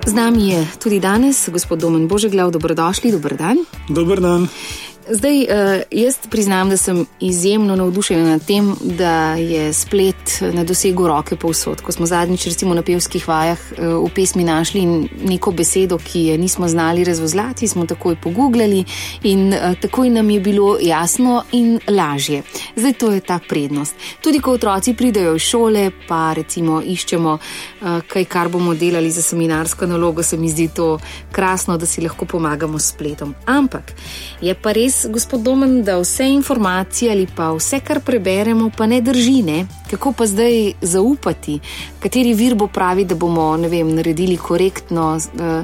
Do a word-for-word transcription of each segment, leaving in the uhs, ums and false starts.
Z nami je tudi danes gospod Domen Božeglav. Dobrodošli, dober dan. Dober dan. Zdaj, jaz priznam, da sem izjemno navdušena nad tem, da je splet na dosegu roke povsod. Ko smo zadnjič recimo na pevskih vajah v pesmi našli neko besedo, ki je nismo znali razvozlati, smo takoj pogooglali in takoj nam je bilo jasno in lažje. Zdaj, to je ta prednost. Tudi ko otroci pridejo iz šole, pa recimo iščemo kaj, kar bomo delali za seminarsko nalogo, se mi zdi to krasno, da si lahko pomagamo s spletom. Ampak je pa res, gospod Domen, da vse informacije ali pa vse, kar preberemo, pa ne drži, ne? Kako pa zdaj zaupati? Kateri vir bo pravi, da bomo, ne vem, naredili korektno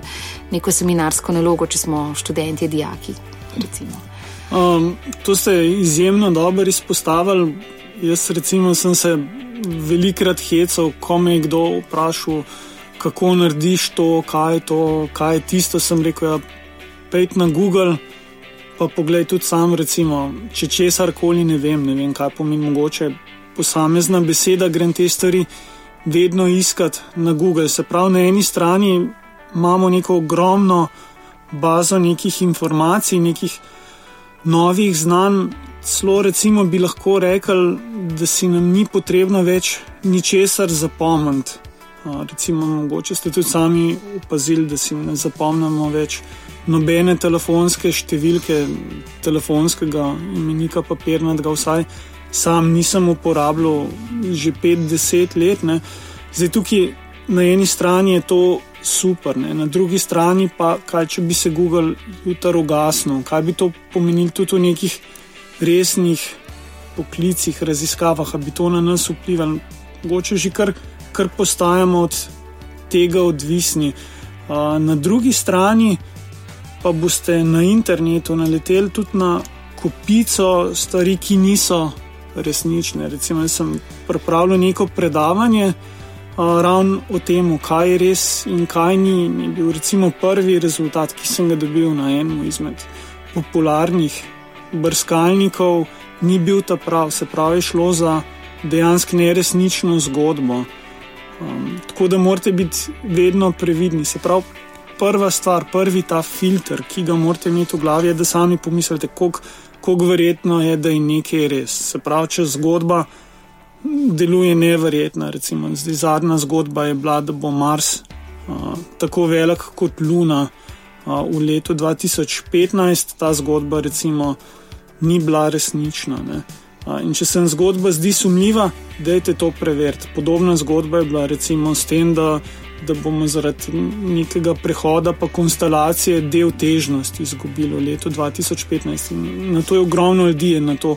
neko seminarsko nalogo, če smo študentje, dijaki, recimo? Um, to ste izjemno dobro izpostavili. Jaz recimo sem se velikrat hecal, ko me je kdo vprašal, kako narediš to, kaj je to, kaj je tisto, sem rekel, ja, pejt na Google, pa poglej tudi sam, recimo, če česar koli ne vem, ne vem, kaj pomeni mogoče posamezna beseda, grem te stvari vedno iskat na Google. Se pravi, na eni strani imamo neko ogromno bazo nekih informacij, nekih novih znanj, celo recimo bi lahko rekel, da si nam ni potrebno več ničesar zapomniti. Recimo, mogoče ste tudi sami opazili, da si ne zapomnimo več nobene telefonske številke, telefonskega imenika papirnatega, vsaj sam nisem uporabljal že pet do deset let. Ne. Zdaj tukaj na eni strani je to super, ne. Na drugi strani pa, kaj če bi se Google jutro ugasnil, kaj bi to pomenilo tudi v nekih resnih poklicih, raziskavah, a bi to na nas vplivalo. Mogoče že kar, kar postajamo od tega odvisni. Na drugi strani pa boste na internetu naleteli tudi na kopico stvari, ki niso resnične. Recimo, jaz sem pripravljal neko predavanje uh, ravno o tem, kaj je res in kaj ni. Je bil recimo prvi rezultat, ki sem ga dobil na enem izmed popularnih brskalnikov, ni bil ta prav, se pravi, šlo za dejansko neresnično zgodbo. Um, tako da morate biti vedno previdni. Se pravi, prva stvar, prvi ta filter, ki ga morate imeti v glavi, je, da sami pomislite, koliko, koliko verjetno je, da je nekaj res. Se pravi, če zgodba deluje neverjetna, recimo, zdaj zadnja zgodba je bila, da bo Mars uh, tako velik kot Luna uh, v letu dva tisoč petnajst, ta zgodba recimo ni bila resnična, ne. Uh, in če se zgodba zdi sumljiva, dajte to preveriti. Podobna zgodba je bila recimo s tem, da da bomo zaradi nekega prehoda pa konstelacije del težnosti izgubili v letu dva tisoč petnajst. In na to je ogromno ljudi na to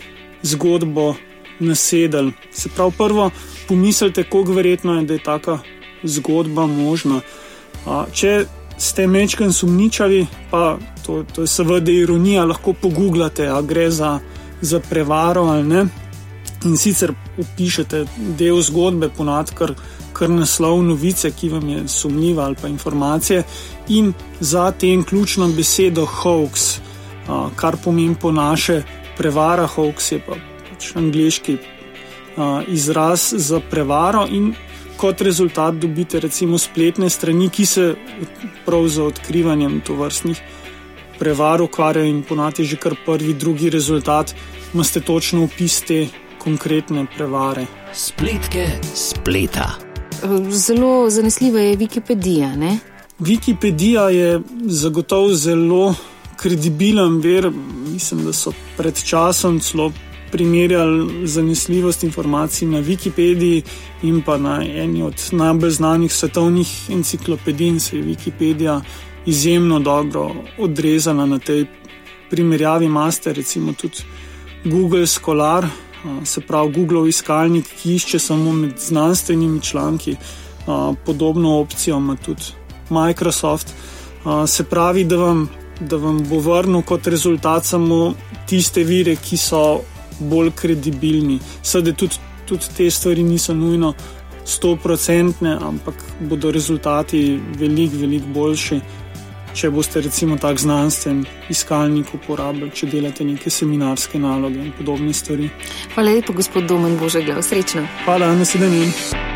zgodbo nasedel. Se pravi, prvo pomislite, koliko verjetno je, da je taka zgodba možna. A, če ste mečken sumničavi, pa to, to je seveda ironija, lahko pogooglate, a gre za, za prevaro ali ne. In sicer upišete del zgodbe, ponad kar kar naslov novice, ki vam je sumljiva ali pa informacije, in za tem ključno besedo hoax, kar pomeni po naše prevara. Hoax je pa pač angleški izraz za prevaro in kot rezultat dobite recimo spletne strani, ki se prav za odkrivanjem tovrstnih prevar ukvarjajo in ponad je že kar prvi, drugi rezultat, imate točno opis te konkretne prevare. Spletke spleta. Zelo zanesljiva je Wikipedija, ne? Wikipedija je zagotovo zelo kredibilen vir. Mislim, da so pred časom celo primerjali zanesljivost informacij na Wikipediji in pa na eni od najbolj znanih svetovnih enciklopedij, in se je Wikipedija izjemno dobro odrezala na tej primerjavi. Imate recimo tudi Google Scholar, se pravi Googlov iskalnik, ki išče samo med znanstvenimi članki. Podobno opcijo ima tudi Microsoft. Se pravi, da vam, da vam bo vrnil kot rezultat samo tiste vire, ki so bolj kredibilni. Seveda tudi, tudi te stvari niso nujno sto procentne, ampak bodo rezultati veliko, veliko boljši, če boste recimo tak znanstven iskalnik uporabljali, če delate neke seminarske naloge in podobne stvari. Hvala lepa, gospod Domen Božeglav. Srečno. Hvala, naslednji.